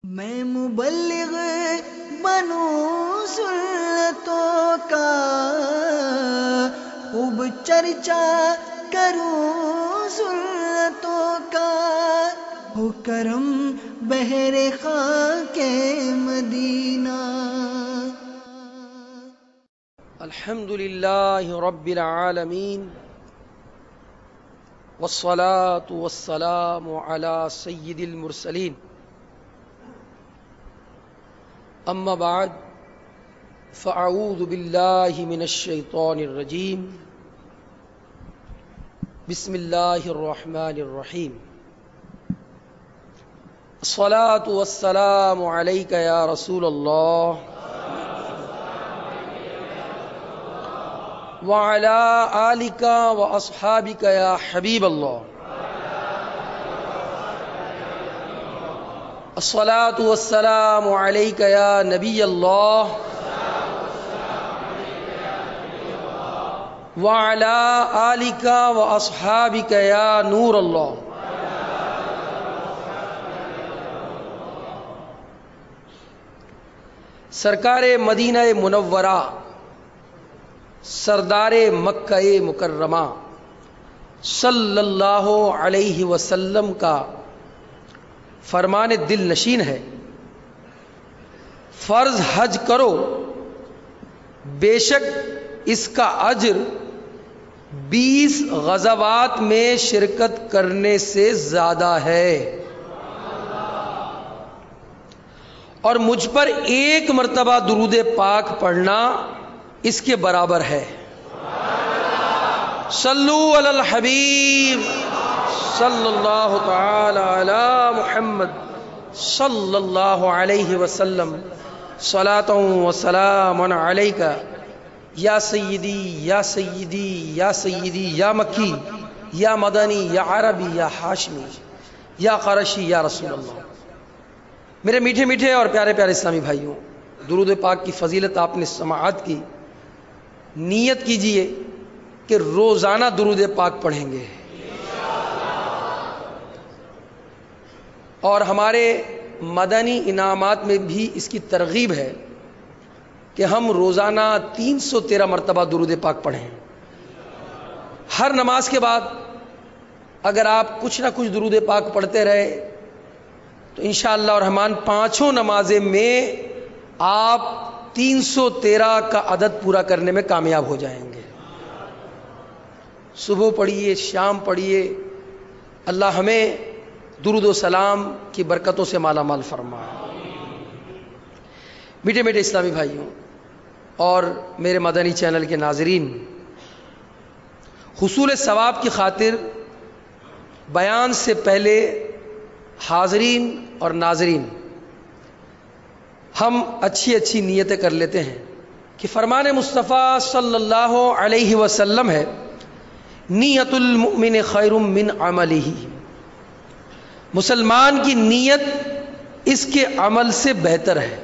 میں مبلغ بنوں سنتوں کا، خوب چرچا کروں سنتوں کا، ہو کرم بہر خاک مدینہ۔ الحمد للہ رب العالمین، والصلاة والسلام علی سید المرسلین، اما بعد فاعوذ باللہ من الشیطان الرجیم، بسم اللہ الرحمن الرحیم۔ الصلاة والسلام علیک یا رسول اللہ وعلى آلك وأصحابك يا حبيب الله۔ الصلاة والسلام عليك يا نبي الله وعلى آلك وأصحابك يا نور الله۔ سرکار مدینہ منورہ، سردار مکہ مکرمہ صلی اللہ علیہ وسلم کا فرمان دل نشین ہے، فرض حج کرو، بے شک اس کا اجر 20 غزوات میں شرکت کرنے سے زیادہ ہے، اور مجھ پر ایک مرتبہ درود پاک پڑھنا اس کے برابر ہے۔ صلو علی الحبیب صلی اللہ تعالی علی محمد صلی اللہ علیہ وسلم، صلاۃ و سلام علیک یا سیدی یا سیدی یا سیدی، یا مکی یا مدنی یا عربی یا ہاشمی یا قرشی یا رسول اللہ۔ میرے میٹھے میٹھے اور پیارے پیارے اسلامی بھائیوں، درود پاک کی فضیلت آپ نے سماعت کی، نیت کیجئے کہ روزانہ درود پاک پڑھیں گے، اور ہمارے مدنی انعامات میں بھی اس کی ترغیب ہے کہ ہم روزانہ 313 مرتبہ درود پاک پڑھیں۔ ہر نماز کے بعد اگر آپ کچھ نہ کچھ درود پاک پڑھتے رہے تو انشاءاللہ الرحمن 5 نمازیں میں آپ 313 کا عدد پورا کرنے میں کامیاب ہو جائیں گے۔ صبح پڑھیے، شام پڑھیے، اللہ ہمیں درود و سلام کی برکتوں سے مالا مال فرمائے۔ میٹھے میٹھے اسلامی بھائیوں اور میرے مدنی چینل کے ناظرین، حصول ثواب کی خاطر بیان سے پہلے حاضرین اور ناظرین ہم اچھی نیتیں کر لیتے ہیں کہ فرمان مصطفیٰ صلی اللہ علیہ وسلم ہے، نیت المؤمن خیر من عملہ، مسلمان کی نیت اس کے عمل سے بہتر ہے۔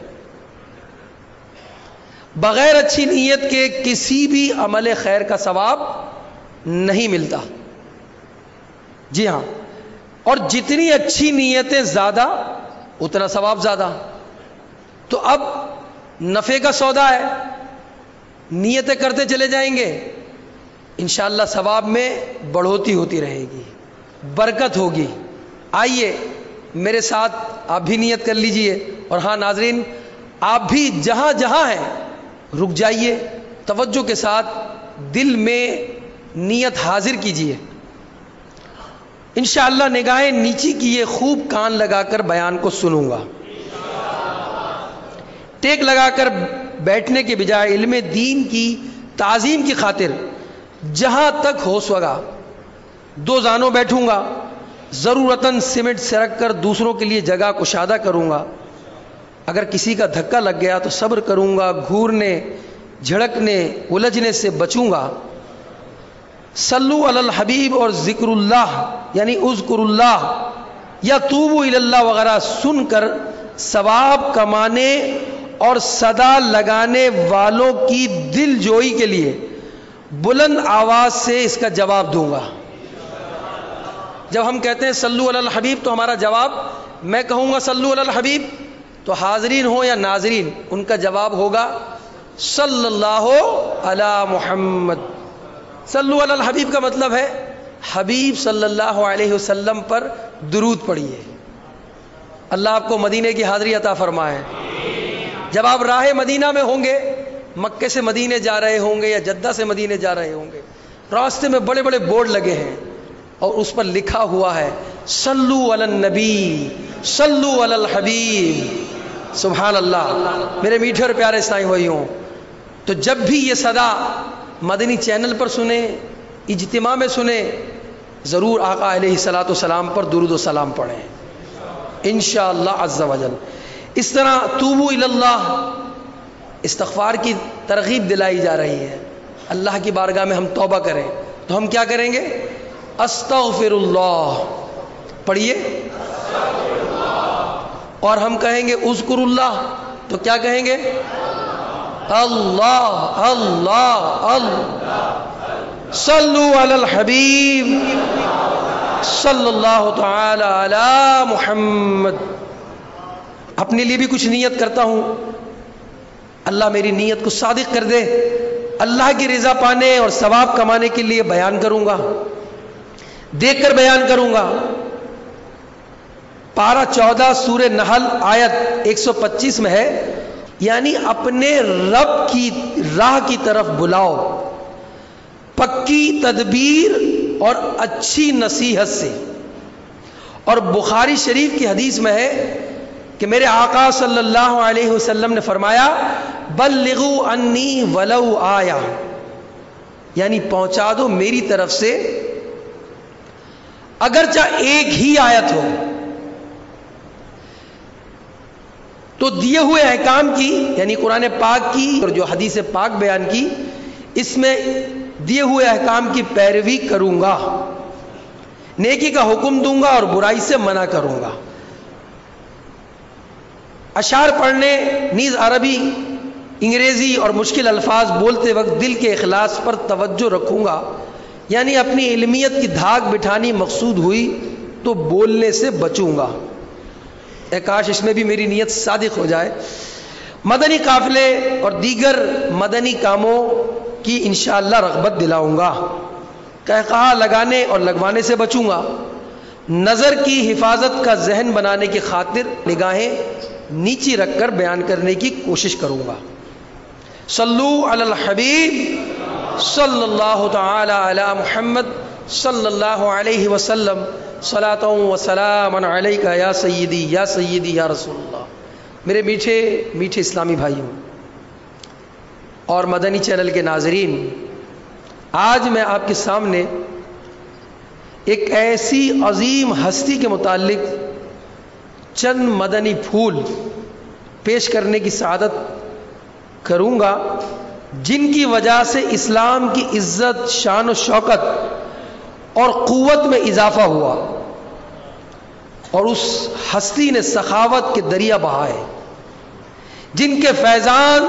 بغیر اچھی نیت کے کسی بھی عمل خیر کا ثواب نہیں ملتا۔ جی ہاں، اور جتنی اچھی نیتیں زیادہ اتنا ثواب زیادہ۔ تو اب نفع کا سودا ہے، نیتیں کرتے چلے جائیں گے، انشاءاللہ ثواب میں بڑھوتی ہوتی رہے گی، برکت ہوگی۔ آئیے میرے ساتھ آپ بھی نیت کر لیجئے، اور ہاں ناظرین، آپ بھی جہاں جہاں ہیں رک جائیے، توجہ کے ساتھ دل میں نیت حاضر کیجئے۔ انشاءاللہ نگاہیں نیچی کیے، خوب کان لگا کر بیان کو سنوں گا۔ ٹیک لگا کر بیٹھنے کے بجائے علم دین کی تعظیم کی خاطر جہاں تک ہو سکا 2 زانوں بیٹھوں گا، ضرورتاً سمٹ سرک کر دوسروں کے لیے جگہ کشادہ کروں گا۔ اگر کسی کا دھکا لگ گیا تو صبر کروں گا، گھورنے، جھڑکنے، الجھنے سے بچوں گا۔ صلو علی الحبیب اور ذکر اللہ یعنی اذکر اللہ یا توبوا الی اللہ وغیرہ سن کر ثواب کمانے اور صدا لگانے والوں کی دل جوئی کے لیے بلند آواز سے اس کا جواب دوں گا۔ جب ہم کہتے ہیں صلو علی الحبیب تو ہمارا جواب، میں کہوں گا صلو علی الحبیب، تو حاضرین ہو یا ناظرین، ان کا جواب ہوگا صلی اللہ علی محمد۔ صلو علی الحبیب کا مطلب ہے حبیب صلی اللہ علیہ وسلم پر درود پڑھیے۔ اللہ آپ کو مدینے کی حاضری عطا فرمائے۔ جب آپ راہ مدینہ میں ہوں گے، مکے سے مدینے جا رہے ہوں گے یا جدہ سے مدینے جا رہے ہوں گے، راستے میں بڑے بڑے بورڈ لگے ہیں اور اس پر لکھا ہوا ہے صلو علی النبی، صلو علی الحبیب۔ سبحان اللہ۔ میرے میٹھے اور پیارے اسلامی بھائیوں، تو جب بھی یہ صدا مدنی چینل پر سنیں، اجتماع میں سنیں، ضرور آقا علیہ الصلوۃ والسلام پر درود و سلام پڑھیں انشاءاللہ عز وجل۔ اس طرح توبوا الی اللہ، استغفار کی ترغیب دلائی جا رہی ہے۔ اللہ کی بارگاہ میں ہم توبہ کریں تو ہم کیا کریں گے؟ استغفر اللہ پڑھیے، اور ہم کہیں گے اذکر اللہ تو کیا کہیں گے؟ اللہ اللہ اللہ۔ صلو علی الحبیب صلی اللہ تعالی علی محمد۔ اپنے لیے بھی کچھ نیت کرتا ہوں، اللہ میری نیت کو صادق کر دے۔ اللہ کی رضا پانے اور ثواب کمانے کے لیے بیان کروں گا، دیکھ کر بیان کروں گا۔ پارہ 14 سورہ نحل آیت 125 میں ہے، یعنی اپنے رب کی راہ کی طرف بلاؤ پکی تدبیر اور اچھی نصیحت سے۔ اور بخاری شریف کی حدیث میں ہے کہ میرے آقا صلی اللہ علیہ وسلم نے فرمایا بلغوا انی ولو آیا، یعنی پہنچا دو میری طرف سے اگرچہ ایک ہی آیت ہو۔ تو دیے ہوئے احکام کی، یعنی قرآن پاک کی اور جو حدیث پاک بیان کی، اس میں دیے ہوئے احکام کی پیروی کروں گا، نیکی کا حکم دوں گا اور برائی سے منع کروں گا۔ اشعار پڑھنے نیز عربی، انگریزی اور مشکل الفاظ بولتے وقت دل کے اخلاص پر توجہ رکھوں گا، یعنی اپنی علمیت کی دھاک بٹھانی مقصود ہوئی تو بولنے سے بچوں گا۔ اے کاش اس میں بھی میری نیت صادق ہو جائے۔ مدنی قافلے اور دیگر مدنی کاموں کی انشاءاللہ رغبت دلاؤں گا، قہقہا لگانے اور لگوانے سے بچوں گا، نظر کی حفاظت کا ذہن بنانے کی خاطر نگاہیں نیچی رکھ کر بیان کرنے کی کوشش کروں گا۔ صلو علی الحبیب صلی اللہ تعالی علی محمد صلی اللہ علیہ وسلم، صلاۃ و سلام علیک یا سیدی یا سیدی یا رسول اللہ۔ میرے میٹھے میٹھے اسلامی بھائیوں اور مدنی چینل کے ناظرین، آج میں آپ کے سامنے ایک ایسی عظیم ہستی کے متعلق چند مدنی پھول پیش کرنے کی سعادت کروں گا، جن کی وجہ سے اسلام کی عزت، شان و شوکت اور قوت میں اضافہ ہوا، اور اس ہستی نے سخاوت کے دریا بہائے، جن کے فیضان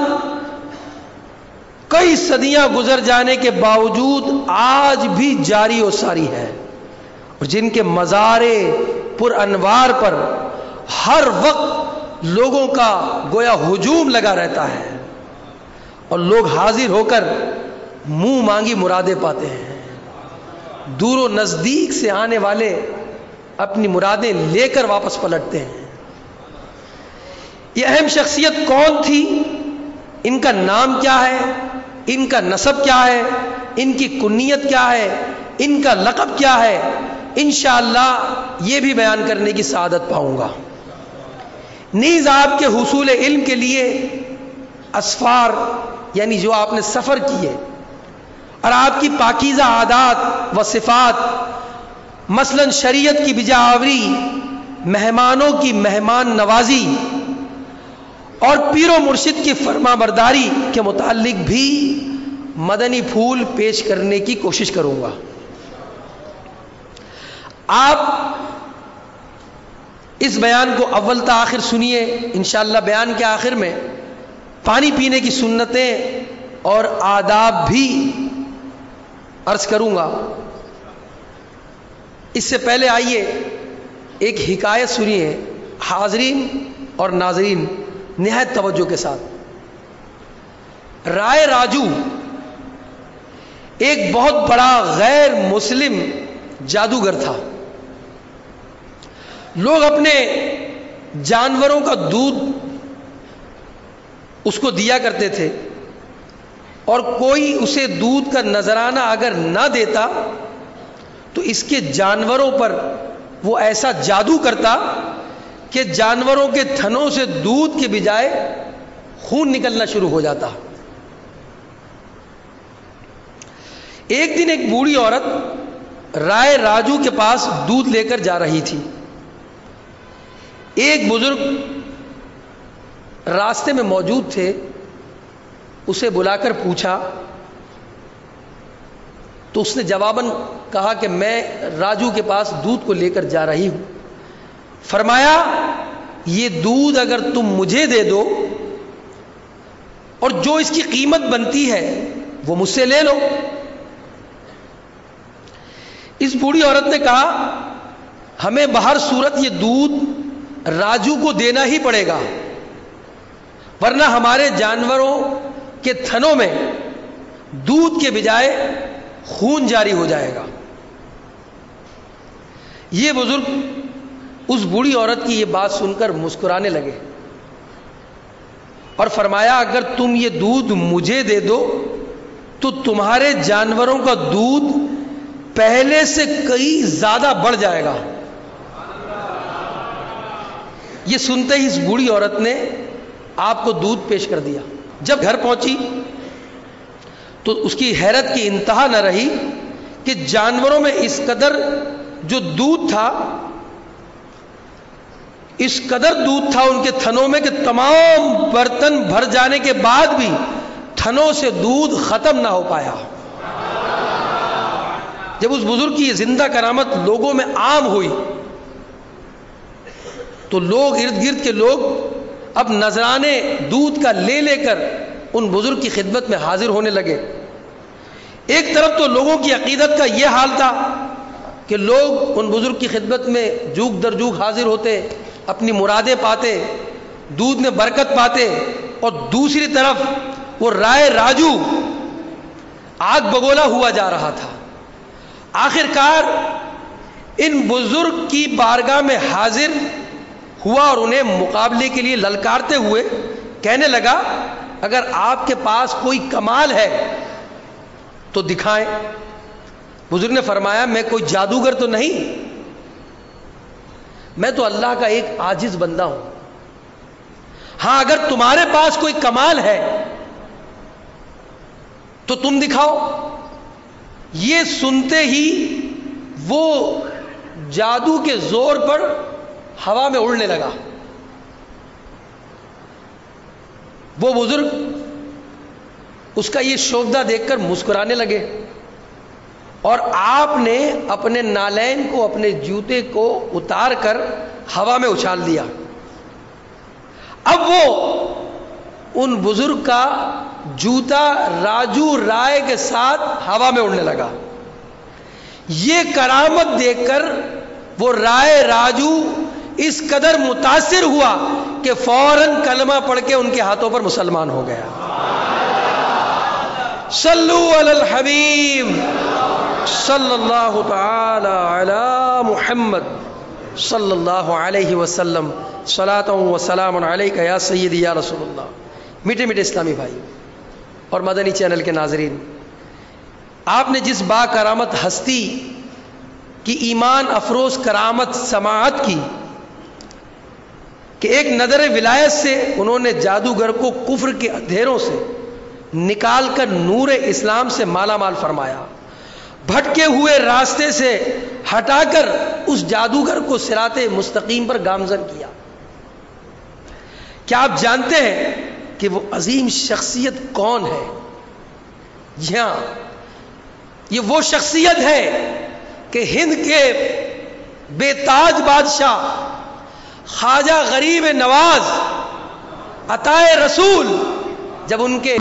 کئی صدیاں گزر جانے کے باوجود آج بھی جاری و ساری ہے، اور جن کے مزار پر انوار پر ہر وقت لوگوں کا گویا ہجوم لگا رہتا ہے، اور لوگ حاضر ہو کر منہ مانگی مرادیں پاتے ہیں۔ دور و نزدیک سے آنے والے اپنی مرادیں لے کر واپس پلٹتے ہیں۔ یہ اہم شخصیت کون تھی؟ ان کا نام کیا ہے؟ ان کا نسب کیا ہے؟ ان کی کنیت کیا ہے؟ ان کا لقب کیا ہے؟ انشاءاللہ یہ بھی بیان کرنے کی سعادت پاؤں گا۔ نیز آپ کے حصول علم کے لیے اسفار، یعنی جو آپ نے سفر کیے، اور آپ کی پاکیزہ عادات و صفات، مثلا شریعت کی بجاوری، مہمانوں کی مہمان نوازی اور پیر و مرشد کی فرما برداری کے متعلق بھی مدنی پھول پیش کرنے کی کوشش کروں گا۔ آپ اس بیان کو اول تا آخر سنیے۔ انشاءاللہ بیان کے آخر میں پانی پینے کی سنتیں اور آداب بھی عرض کروں گا۔ اس سے پہلے آئیے ایک حکایت سنیے، حاضرین اور ناظرین نہایت توجہ کے ساتھ، رائے راجو ایک بہت بڑا غیر مسلم جادوگر تھا۔ لوگ اپنے جانوروں کا دودھ اس کو دیا کرتے تھے، اور کوئی اسے دودھ کا نذرانہ اگر نہ دیتا تو اس کے جانوروں پر وہ ایسا جادو کرتا کہ جانوروں کے تھنوں سے دودھ کے بجائے خون نکلنا شروع ہو جاتا۔ ایک دن ایک بوڑھی عورت رائے راجو کے پاس دودھ لے کر جا رہی تھی۔ ایک بزرگ راستے میں موجود تھے، اسے بلا کر پوچھا تو اس نے جواباً کہا کہ میں راجو کے پاس دودھ کو لے کر جا رہی ہوں۔ فرمایا یہ دودھ اگر تم مجھے دے دو اور جو اس کی قیمت بنتی ہے وہ مجھ سے لے لو۔ اس بوڑھی عورت نے کہا ہمیں بہر صورت یہ دودھ راجو کو دینا ہی پڑے گا، ورنہ ہمارے جانوروں کے تھنوں میں دودھ کے بجائے خون جاری ہو جائے گا۔ یہ بزرگ اس بوڑھی عورت کی یہ بات سن کر مسکرانے لگے اور فرمایا اگر تم یہ دودھ مجھے دے دو تو تمہارے جانوروں کا دودھ پہلے سے کئی زیادہ بڑھ جائے گا۔ یہ سنتے ہی اس بوڑھی عورت نے آپ کو دودھ پیش کر دیا۔ جب گھر پہنچی تو اس کی حیرت کی انتہا نہ رہی کہ جانوروں میں اس قدر جو دودھ تھا، اس قدر دودھ تھا ان کے تھنوں میں کہ تمام برتن بھر جانے کے بعد بھی تھنوں سے دودھ ختم نہ ہو پایا۔ جب اس بزرگ کی یہ زندہ کرامت لوگوں میں عام ہوئی تو لوگ ارد گرد کے لوگ اب نذرانے دودھ کا لے لے کر ان بزرگ کی خدمت میں حاضر ہونے لگے۔ ایک طرف تو لوگوں کی عقیدت کا یہ حال تھا کہ لوگ ان بزرگ کی خدمت میں جوک در جوک حاضر ہوتے، اپنی مرادیں پاتے، دودھ میں برکت پاتے، اور دوسری طرف وہ رائے راجو آگ بگولا ہوا جا رہا تھا۔ آخر کار ان بزرگ کی بارگاہ میں حاضر ہوا اور انہیں مقابلے کے لیے للکارتے ہوئے کہنے لگا اگر آپ کے پاس کوئی کمال ہے تو دکھائیں۔ بزرگ نے فرمایا میں کوئی جادوگر تو نہیں، میں تو اللہ کا ایک عاجز بندہ ہوں، ہاں اگر تمہارے پاس کوئی کمال ہے تو تم دکھاؤ۔ یہ سنتے ہی وہ جادو کے زور پر ہوا میں اڑنے لگا۔ وہ بزرگ اس کا یہ شوبدہ دیکھ کر مسکرانے لگے اور آپ نے اپنے نالین کو، اپنے جوتے کو اتار کر ہوا میں اچھال دیا۔ اب وہ ان بزرگ کا جوتا راجو رائے کے ساتھ ہوا میں اڑنے لگا۔ یہ کرامت دیکھ کر وہ رائے راجو اس قدر متاثر ہوا کہ فوراً کلمہ پڑھ کے ان کے ہاتھوں پر مسلمان ہو گیا۔ صلو علی الحبیب صلی اللہ تعالی علی محمد صلی اللہ علیہ وسلم، صلاۃ و سلام علیک یا سیدی یا رسول اللہ۔ میٹھے میٹھے اسلامی بھائی اور مدنی چینل کے ناظرین، آپ نے جس با کرامت ہستی کی ایمان افروز کرامت سماعت کی کہ ایک نظر ولایت سے انہوں نے جادوگر کو کفر کے اندھیروں سے نکال کر نور اسلام سے مالا مال فرمایا، بھٹکے ہوئے راستے سے ہٹا کر اس جادوگر کو صراط مستقیم پر گامزن کیا۔ کیا آپ جانتے ہیں کہ وہ عظیم شخصیت کون ہے؟ جی ہاں، یہ وہ شخصیت ہے کہ ہند کے بے تاج بادشاہ خواجہ غریب نواز عطائے رسول جب ان کے